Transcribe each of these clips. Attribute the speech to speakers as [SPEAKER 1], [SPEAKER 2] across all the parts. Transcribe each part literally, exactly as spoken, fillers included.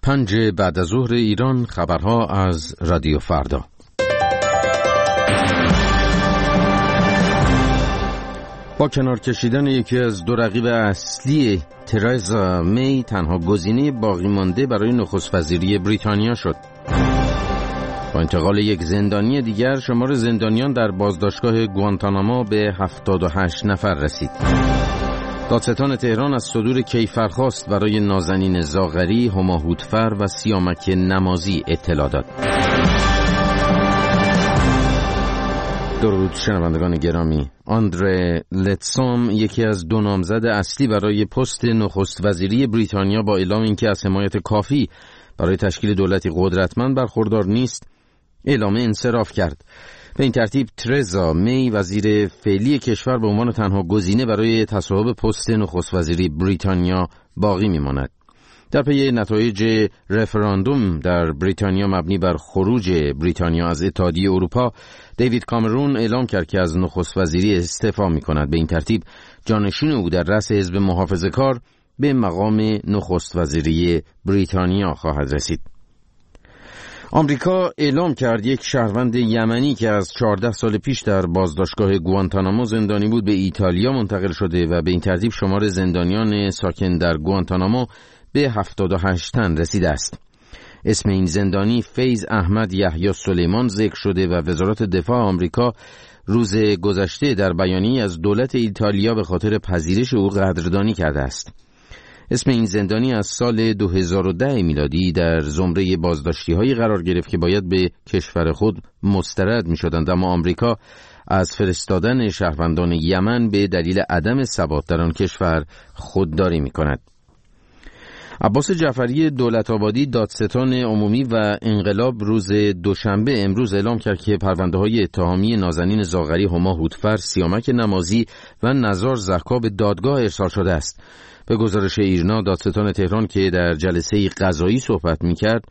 [SPEAKER 1] پنج بعد از ظهر ایران، خبرها از رادیو فردا. با کنار کشیدن یکی از دو رقیب اصلی ترزا می، تنها گزینه باقی مانده برای نخست وزیری بریتانیا شد. با انتقال یک زندانی دیگر، شمار زندانیان در بازداشتگاه گوانتانامو به هفتاد و هشت نفر رسید. دادستان تهران از صدور کیفرخواست برای نازنین زاغری، هما هوتفر و سیامک نمازی اطلاع داد. درود شنوندگان گرامی. آندره لتسوم، یکی از دو نامزد اصلی برای پست نخست وزیری بریتانیا، با اعلام اینکه از حمایت کافی برای تشکیل دولتی قدرتمند برخوردار نیست، اعلام انصراف کرد. به این ترتیب ترزا می، وزیر فعلی کشور، به عنوان تنها گزینه برای تصاحب پست نخست وزیری بریتانیا باقی میماند. در پی نتایج رفراندوم در بریتانیا مبنی بر خروج بریتانیا از اتحادیه اروپا، دیوید کامرون اعلام کرد که از نخست وزیری استعفا می‌کند. به این ترتیب جانشین او در رأس حزب محافظه‌کار به مقام نخست وزیری بریتانیا خواهد رسید. آمریکا اعلام کرد یک شهروند یمنی که از چهارده سال پیش در بازداشتگاه گوانتانامو زندانی بود به ایتالیا منتقل شده و به این ترتیب شمار زندانیان ساکن در گوانتانامو به هفتاد و هشت تن رسیده است. اسم این زندانی فیض احمد یحیی سلیمان ذکر شده و وزارت دفاع آمریکا روز گذشته در بیانیه‌ای از دولت ایتالیا به خاطر پذیرش او قدردانی کرده است. اسم این زندانی از سال دو هزار و ده میلادی در زمره بازداشتی‌هایی قرار گرفت که باید به کشور خود مسترد می‌شدند، اما آمریکا از فرستادن شهروندان یمن به دلیل عدم ثبات در آن کشور خودداری می‌کند. عباس جعفری دولت‌آبادی، دادستان عمومی و انقلاب، روز دوشنبه امروز اعلام کرد که پرونده‌های اتهامی نازنین زاغری، هما هوتفر، سیامک نمازی و نزار زکا به دادگاه ارسال شده است. به گزارش ایرنا، دادستان تهران که در جلسه قضایی صحبت می‌کرد،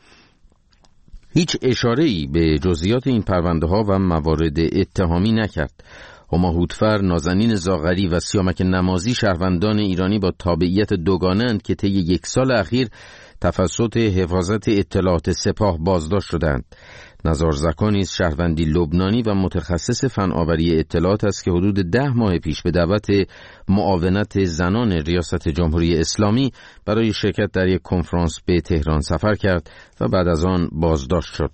[SPEAKER 1] هیچ اشاره‌ای به جزئیات این پرونده‌ها و موارد اتهامی نکرد. هما هوتفر، نازنین زاغری و سیامک نمازی شهروندان ایرانی با تابعیت دوگانه‌اند که طی یک سال اخیر توسط حفاظت اطلاعات سپاه بازداشت شدند. نزار زکا نیز شهروندی لبنانی و متخصص فناوری اطلاعات است که حدود ده ماه پیش به دعوت معاونت زنان ریاست جمهوری اسلامی برای شرکت در یک کنفرانس به تهران سفر کرد و بعد از آن بازداشت شد.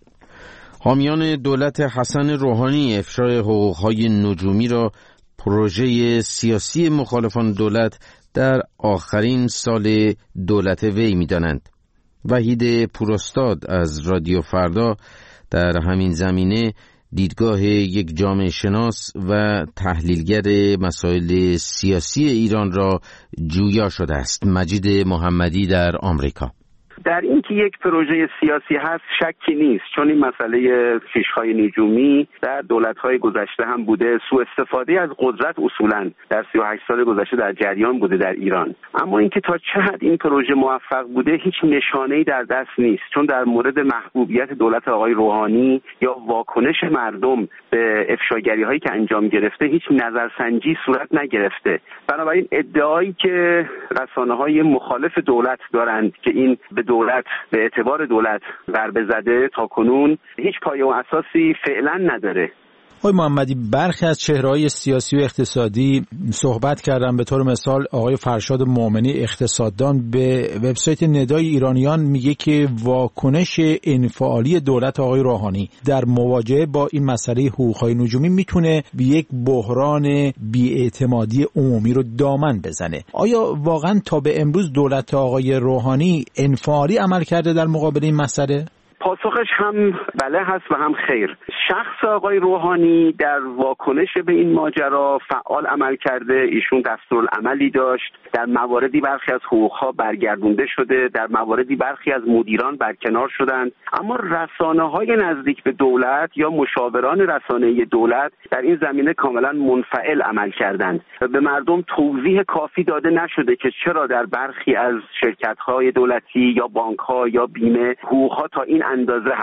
[SPEAKER 1] حامیان دولت حسن روحانی افشای حقوق‌های نجومی را پروژه سیاسی مخالفان دولت در آخرین سال دولت وی می‌دانند. وحید پوراستاد از رادیو فردا در همین زمینه دیدگاه یک جامعه شناس و تحلیلگر مسائل سیاسی ایران را جویا شده است. مجید محمدی در آمریکا:
[SPEAKER 2] در این که یک پروژه سیاسی هست شکی نیست، چون این مسئله فیش‌های نجومی در دولت‌های گذشته هم بوده. سوء استفاده از قدرت اصولاً در سی و هشت سال گذشته در جریان بوده در ایران. اما اینکه تا چه حد این پروژه موفق بوده هیچ نشانه‌ای در دست نیست، چون در مورد محبوبیت دولت آقای روحانی یا واکنش مردم به افشاگری‌هایی که انجام گرفته هیچ نظرسنجی صورت نگرفته. بنابراین ادعایی که رسانه‌های مخالف دولت دارند که این به دولت، به اعتبار دولت ضربه زده، تا کنون هیچ پایه و اساسی فعلا نداره.
[SPEAKER 3] آقای محمدی، برخی از چهره‌های سیاسی و اقتصادی صحبت کردن، به طور مثال آقای فرشاد مومنی اقتصاددان به وبسایت ندای ایرانیان میگه که واکنش انفعالی دولت آقای روحانی در مواجهه با این مسئله حقوق‌های نجومی میتونه به یک بحران بی‌اعتمادی عمومی رو دامن بزنه. آیا واقعا تا به امروز دولت آقای روحانی انفعالی عمل کرده در مقابل این مسئله؟
[SPEAKER 2] پاسخش هم بله هست و هم خیر. شخص آقای روحانی در واکنش به این ماجرا فعال عمل کرده. ایشون دستورالعملی داشت، در مواردی برخی از حقوقها برگردونده شده، در مواردی برخی از مدیران برکنار شدند. اما رسانه‌های نزدیک به دولت یا مشاوران رسانه‌ای دولت در این زمینه کاملا منفعل عمل کردند. به مردم توضیح کافی داده نشده که چرا در برخی از شرکت‌های دولتی یا بانک‌ها یا بیمه حقوقها تا این اندازه هست.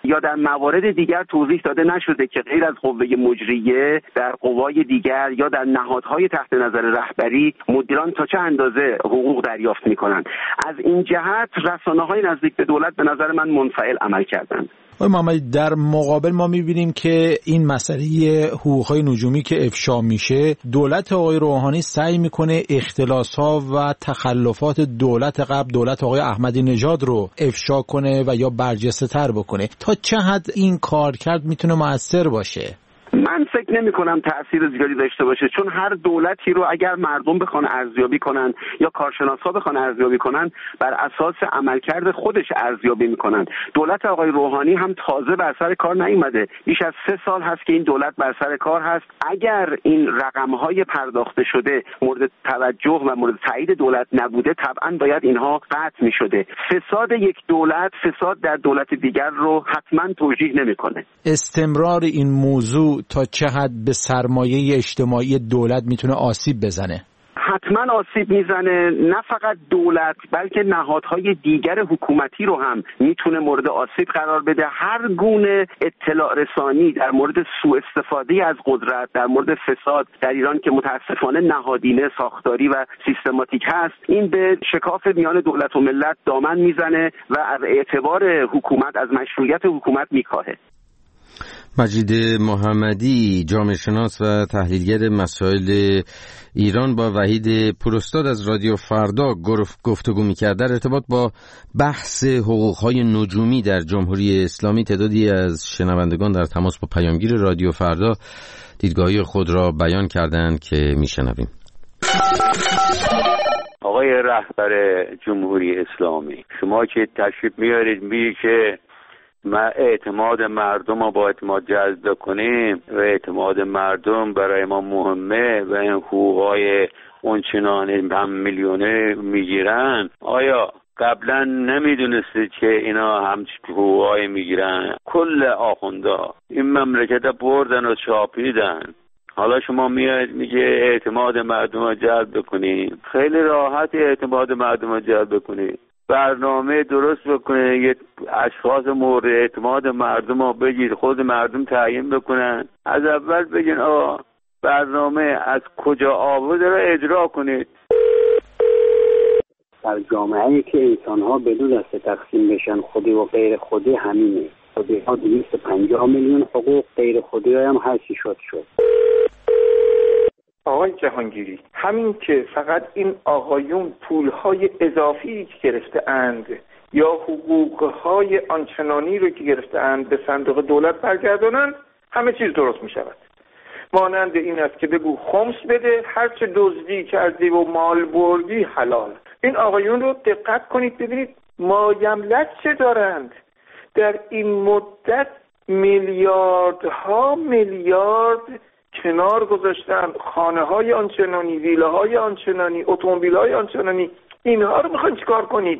[SPEAKER 2] یا در موارد دیگر توضیح داده نشده که غیر از قوه مجریه در قوای دیگر یا در نهادهای تحت نظر رهبری مدیران تا چه اندازه حقوق دریافت میکنند. از این جهت رسانه‌های نزدیک به دولت به نظر من منفعل عمل کردند.
[SPEAKER 3] آقای محمدی، در مقابل ما می‌بینیم که این مسئله حقوق‌های نجومی که افشا میشه، دولت آقای روحانی سعی میکنه اختلاس‌ها و تخلفات دولت قبل، دولت آقای احمدی نژاد رو افشا کنه و یا برجسته‌تر بکنه. تا چه حد این کار کرد میتونه مؤثر باشه؟
[SPEAKER 2] من فکر نمی کنم تأثیر زیادی داشته باشه، چون هر دولتی رو اگر مردم بخوان ارزیابی کنن یا کارشناسا بخوان ارزیابی کنن بر اساس عملکرد خودش ارزیابی میکنن. دولت آقای روحانی هم تازه بر سر کار نیامده، بیش از سه سال هست که این دولت بر سر کار هست. اگر این رقم‌های پرداخته شده مورد توجه و مورد تایید دولت نبوده، طبعا باید اینها قطع میشده. فساد یک دولت فساد در دولت دیگر رو حتما توجیه نمیکنه.
[SPEAKER 3] استمرار این موضوع تا چه حد به سرمایه اجتماعی دولت میتونه آسیب بزنه؟
[SPEAKER 2] حتما آسیب میزنه. نه فقط دولت بلکه نهادهای دیگر حکومتی رو هم میتونه مورد آسیب قرار بده. هر گونه اطلاع رسانی در مورد سوء استفاده از قدرت، در مورد فساد در ایران که متاسفانه نهادینه، ساختاری و سیستماتیک هست، این به شکاف میان دولت و ملت دامن میزنه و از اعتبار حکومت، از مشروعیت حکومت میکاهه.
[SPEAKER 1] مجید محمدی، جامعه شناس و تحلیلگر مسائل ایران، با وحید پوراستاد از رادیو فردا گفتگو می‌کرد در ارتباط با بحث حقوق‌های نجومی در جمهوری اسلامی. تعدادی از شنوندگان در تماس با پیامگیر رادیو فردا دیدگاهی خود را بیان کردند که میشنویم.
[SPEAKER 4] آقای رهبر جمهوری اسلامی، شما که تشریف میارید میگید که ما اعتماد مردم رو با اعتماد جذب کنیم و اعتماد مردم برای ما مهمه و این حقوقای اونچنان هم میلیونه میگیرن. آیا قبلا نمیدونستید که اینا همچین حقوقای میگیرن؟ کل آخوندا این مملکت بردن و چاپیدن. حالا شما میاد میگه اعتماد مردم رو جلب بکنیم. خیلی راحت اعتماد مردم رو جلب بکنیم. برنامه درست بکنه، یه اشخاص مورد اعتماد مردم رو بگید، خود مردم تعیین بکنن. از اول بگین آقا برنامه از کجا آورده رو اجرا کنید.
[SPEAKER 5] در جامعه‌ای که انسان‌ها به دو دسته تقسیم بشن، خودی و غیر خودی، همینه. خودی ها دویست و پنجاه میلیون حقوق، غیر خودی ها هم هر چی شد شد.
[SPEAKER 6] آقای جهانگیری، همین که فقط این آقایون پولهای اضافی که گرفته اند یا حقوقهای آنچنانی رو که گرفته اند به صندوق دولت برگردانند، همه چیز درست می شود. مانند این است که بگو خمس بده، هرچه دزدی کردی و مال بردی حلال. این آقایون رو دقت کنید ببینید مایملک چه دارند. در این مدت میلیاردها میلیارد کنار گذاشتن، خانه های آنچنانی، ویله های آنچنانی، اتومبیل های آنچنانی. اینها رو میخواین چیکار کنید؟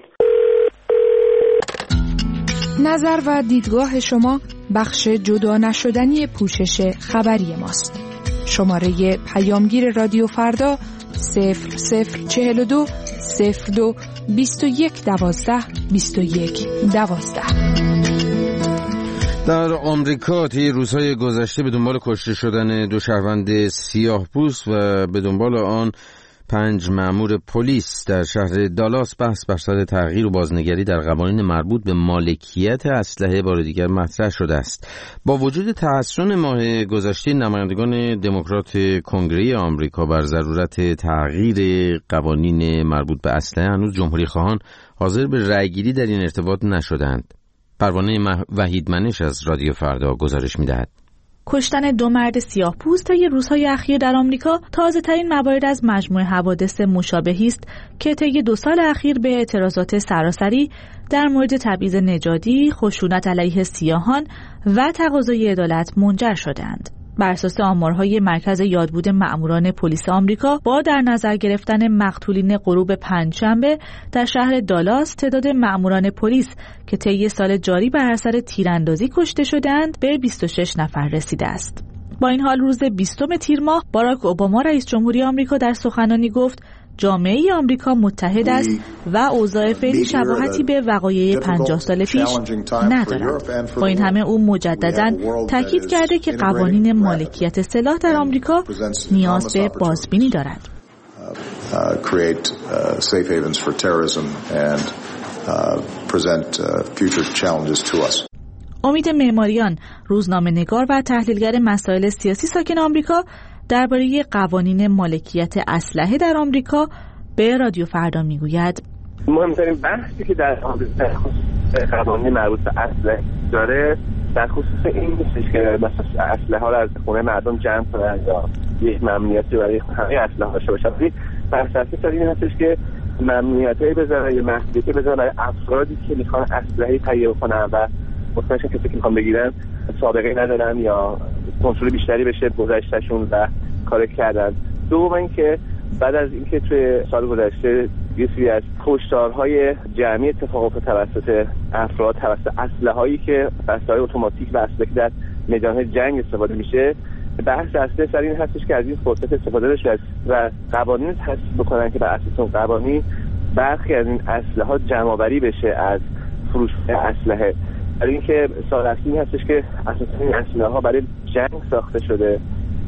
[SPEAKER 7] نظر و دیدگاه شما بخش جدا نشدنی پوشش خبری ماست. شماره پیامگیر رادیو فردا صفر صفر چهل و دو صفر دو بیست و یک دوازده بیست و یک دوازده.
[SPEAKER 1] در آمریکا طی روزهای گذشته به دنبال کشته شدن دو شهروند سیاه‌پوست و به دنبال آن پنج مأمور پلیس در شهر دالاس بحث بر سر تغییر و بازنگری در قوانین مربوط به مالکیت اسلحه بار دیگر مطرح شده است. با وجود تحسن ماه گذشته نمایندگان دموکرات کنگره آمریکا بر ضرورت تغییر قوانین مربوط به اسلحه، هنوز جمهوری خواهان حاضر به رأیگیری در این ارتباط نشدند. پروانه وحید منش از رادیو فردا گزارش می‌دهد.
[SPEAKER 8] کشتن دو مرد سیاه‌پوست طی روزهای اخیر در آمریکا تازه‌ترین موارد از مجموعه حوادث مشابهی است که طی دو سال اخیر به اعتراضات سراسری در مورد تبعیض نژادی، خشونت علیه سیاهان و تقاضای عدالت منجر شدند. بر اساس آمارهای مرکز یادبود مأموران پلیس آمریکا، با در نظر گرفتن مقتولین غروب پنجشنبه در شهر دالاس، تعداد مأموران پلیس که طی سال جاری بر اثر تیراندازی کشته شدند به بیست و شش نفر رسیده است. با این حال روز بیستم تیر ماه باراک اوباما رئیس جمهوری آمریکا در سخنرانی گفت جامعه آمریکا متحد است و اوضاع فعلی شباهتی به وقایع پنجاه سال پیش ندارد. با این همه او مجدداً تاکید کرده که قوانین مالکیت سلاح در آمریکا نیاز به بازبینی دارد. امید معماریان، روزنامه‌نگار و تحلیلگر مسائل سیاسی ساکن آمریکا، درباره قوانین مالکیت اسلحه در آمریکا به رادیو فردا میگوید:
[SPEAKER 9] مهمترین بحثی که در قوانین مربوط به اسلحه داره در خصوص این نیستش که مثلا اسلحه ها رو از خونه مردم جمع کنن یا یک ممنوعیتی برای همه اسلحه داشته باشن. بحث اصلی سر این هستش که ممنوعیتی بذارن یا محدودیتی بذارن برای افرادی که میخوان اسلحه تهیه کنن و مطمئن کسی که میخوان بگیرن سابقه ندارن یا کنترل بیشتری بشه گذشتهشون و کار کردن. دوم اینکه بعد از اینکه توی سال گذشته یه سری از کشتارهای جمعی اتفاق افتاد توسط افراد توسط اسلحه‌ای که اسلحه اتوماتیک و اسلحه‌ای در میدان جنگ استفاده میشه، بحث اصلی سر این هستش که از این فرصت استفاده بشه و قوانین تصویب بکنن که بر اساس اون قوانین برخی از این اسلحه جمع‌آوری بشه از فروش اسلحه. برای اینکه سوال اصلی هستش که اساساً این اسلحه‌ها برای جنگ ساخته شده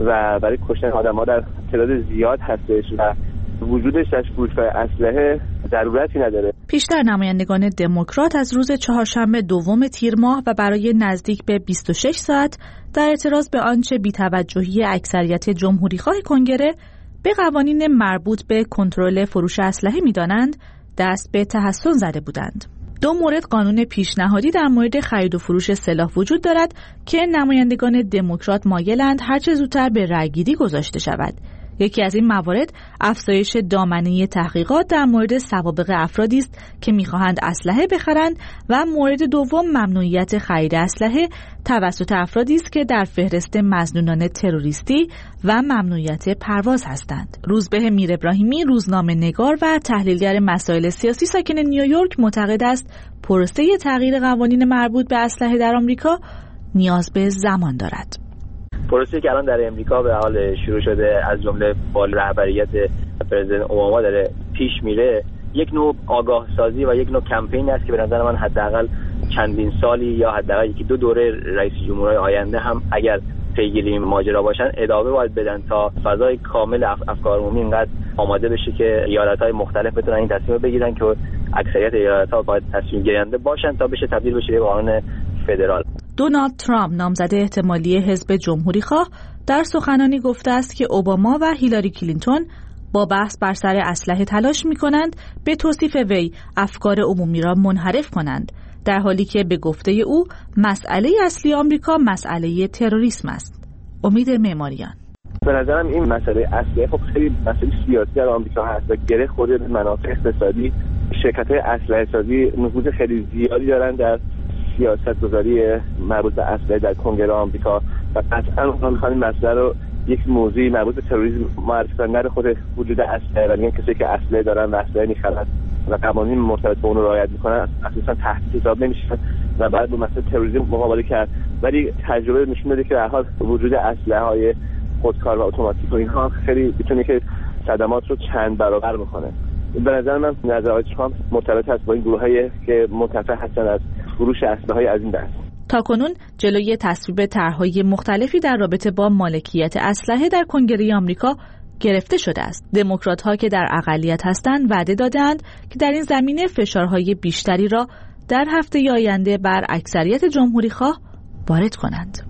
[SPEAKER 9] و برای کشتن آدم‌ها در تعداد زیاد هستش و وجودش در فروش اسلحه ضرورتی نداره.
[SPEAKER 8] پیشتر نمایندگان دموکرات از روز چهارشنبه دوم تیر ماه و برای نزدیک به بیست و شش ساعت در اعتراض به آنچه بی‌توجهی اکثریت جمهوری‌خواه کنگره به قوانین مربوط به کنترل فروش اسلحه می‌دانند، دست به تحسن زده بودند. دو مورد قانون پیشنهادی در مورد خرید و فروش سلاح وجود دارد که نمایندگان دموکرات مایلند هرچه زودتر به رأیگیری گذاشته شود. یکی از این موارد افزایش دامنه تحقیقات در مورد سوابق افرادی است که می‌خواهند اسلحه بخرند و مورد دوم ممنوعیت خرید اسلحه توسط افرادی است که در فهرست مظنونان تروریستی و ممنوعیت پرواز هستند. روزبه میر ابراهیمی، روزنامه‌نگار و تحلیلگر مسائل سیاسی ساکن نیویورک، معتقد است پروسه تغییر قوانین مربوط به اسلحه در آمریکا نیاز به زمان دارد.
[SPEAKER 10] پروسه‌ای که الان در امریکا به حال شروع شده از جمله با رهبریت پرزیدنت اوباما داره پیش میره، یک نوع آگاه سازی و یک نوع کمپین است که به نظر من حداقل چندین سالی یا حداقل یکی دو دوره رئیس جمهورهای آینده هم اگر پیگیری این ماجرا باشن ادامه باید بدن تا فضای کامل اف... افکار عمومی اینقدر آماده بشه که ایالت‌های مختلف بتونن این تصمیم بگیرن که اکثریت ایالت‌ها باید تصمیم گیرنده باشن تا بشه تبدیل بشه به قانون فدرال.
[SPEAKER 8] دونالد ترامپ، نامزد احتمالی حزب جمهوری‌خواه، در سخنانی گفته است که اوباما و هیلاری کلینتون با بحث بر سر اسلحه تلاش می‌کنند به توصیف وی افکار عمومی را منحرف کنند، در حالی که به گفته او مسئله اصلی آمریکا مسئله تروریسم است. امید معماریان:
[SPEAKER 9] به نظرم این مسئله اصلی خب خیلی مسئله سیاسی در آمریکا هست و گره خورده به منافع اقتصادی. شرکت‌های اسلحه سازی نفوذ خیلی زیادی دارن در سیاست گذاری مربوط به اسلحه در کنگره آمریکا و قطعا اونها میخوان این مسئله رو یک موضوعی مربوط به تروریسم معرفی کنن، نه خود وجود اسلحه و میگن کسی که اسلحه دارن و اسلحه میخرن و قوانین مرتبط با اون رو رعایت میکنن اساسا تحت حساب نمیشن و بعد با مسئله تروریسم مقابله کرد. ولی تجربه نشون داده که در حال وجود اسلحه های خودکار و اتوماتیک و اینها خیلی میتونه که صدمات رو چند برابر بکنه. به نظر من نظرات ترامپ مرتبط است با این گروهایی که متفق هستن از فروش اسلحه‌های از این دست.
[SPEAKER 8] تاکنون جلوی تصویب طرح‌های مختلفی در رابطه با مالکیت اسلحه در کنگره آمریکا گرفته شده است. دموکرات‌ها که در اقلیت هستند وعده دادند که در این زمینه فشارهای بیشتری را در هفته آینده بر اکثریت جمهوری‌خواه وارد کنند.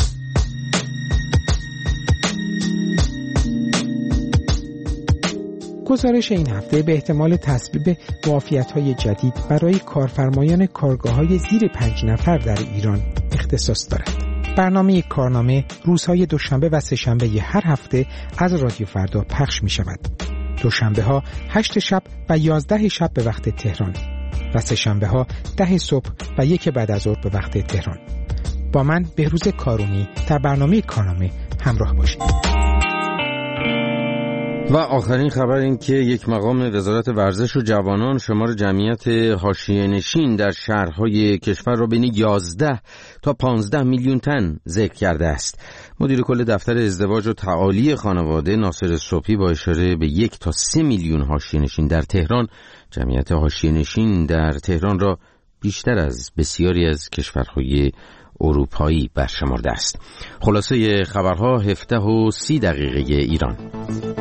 [SPEAKER 11] گزارش این هفته به احتمال تصویب معافیت‌های جدید برای کارفرمایان کارگاه‌های زیر پنج نفر در ایران اختصاص دارد. برنامه کارنامه روزهای دوشنبه و سه‌شنبه هر هفته از رادیو فردا پخش می‌شود. دوشنبه‌ها هشت شب و یازده شب به وقت تهران و سه‌شنبه‌ها ده صبح و یک بعد از ظهر به وقت تهران. با من بهروز کارونی در برنامه کارنامه همراه باشید.
[SPEAKER 1] و آخرین خبر این که یک مقام وزارت ورزش و جوانان شمار جمعیت حاشیه‌نشین در شهرهای کشور را بین یازده تا پانزده میلیون تن ذکر کرده است. مدیر کل دفتر ازدواج و تعالی خانواده ناصر صبحی با اشاره به یک تا سه میلیون حاشیه‌نشین در تهران، جمعیت حاشیه‌نشین در تهران را بیشتر از بسیاری از کشورهای اروپایی برشمرده است. خلاصه خبرها هفده و سی دقیقه ایران.